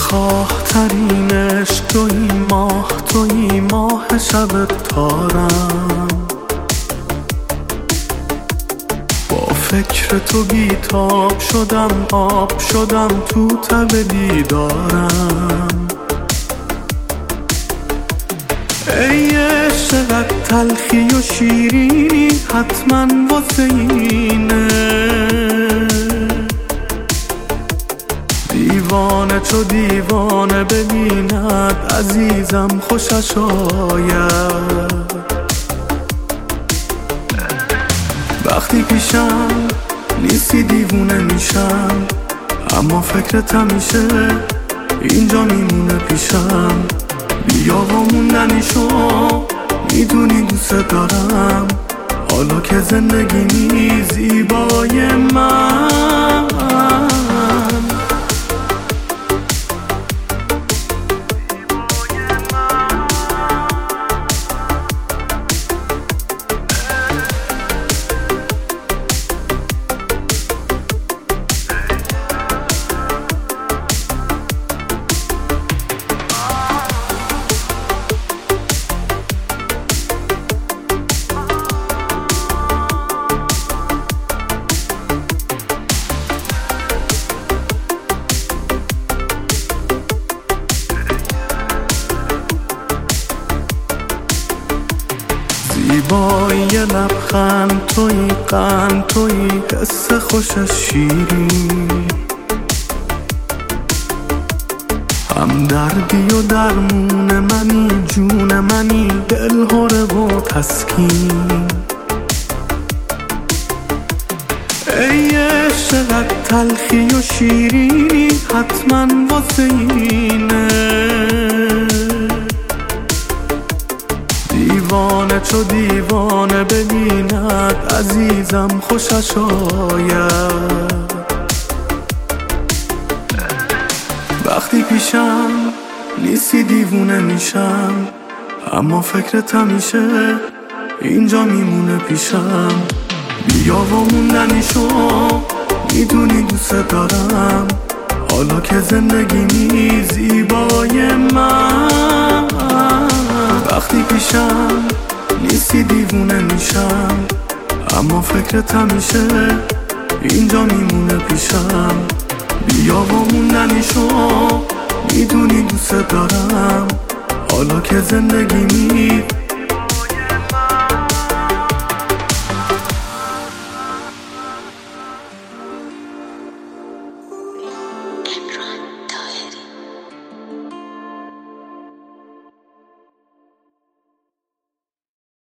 دلخواه ترین عشق توی ماه شب تارم. با فکر تو بیتاب شدم، آب شدم تو تب دیدارم. ای عشقت تلخی و شیرینی حتما واسه اینه. دیوانه چو دیوانه ببیند عزیزم خوشش آید. وقتی پیشم نیستی دیوونه میشم، اما فکرت همیشه اینجا میمونه پیشم. بیا و موندنیشو میدونی دوست دارم، حالا که زندگی زیبای من. زیبایی لبخند توی، قند توی، حس خوشش شیرین. هم دردی و درمون منی، جون منی، دلهره و تسکین. ای عشقت تلخی و شیرینی حتما واسه اینه. دیوانه چو دیوانه ببیند عزیزم خوشش آید. وقتی پیشم نیستی دیوونه میشم، اما فکرت همیشه اینجا میمونه پیشم. بیا و موندنیشو میدونی دوست دارم، حالا که زندگی زیبای من. وقتی پیشم نیستی دیوونه میشم، اما فکرت همیشه اینجا میمونه پیشم. بیا و موندنیشو میدونی دوست دارم، حالا که زندگی